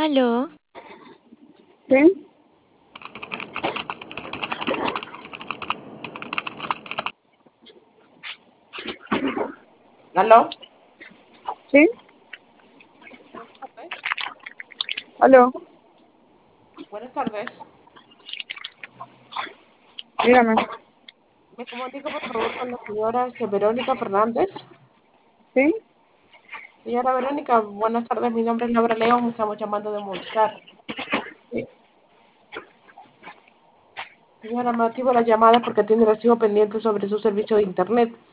Aló, ¿Sí? ¿Aló? ¿Sí? Buenas tardes. ¿Aló? Buenas tardes. Dígame. Me comunico por favor con la señora Verónica Fernández. ¿Sí? Señora Verónica, buenas tardes. Mi nombre es Laura León. Estamos llamando de Movistar. Eh, Señora, me motivo la llamada porque tiene recibo pendiente sobre su servicio de internet.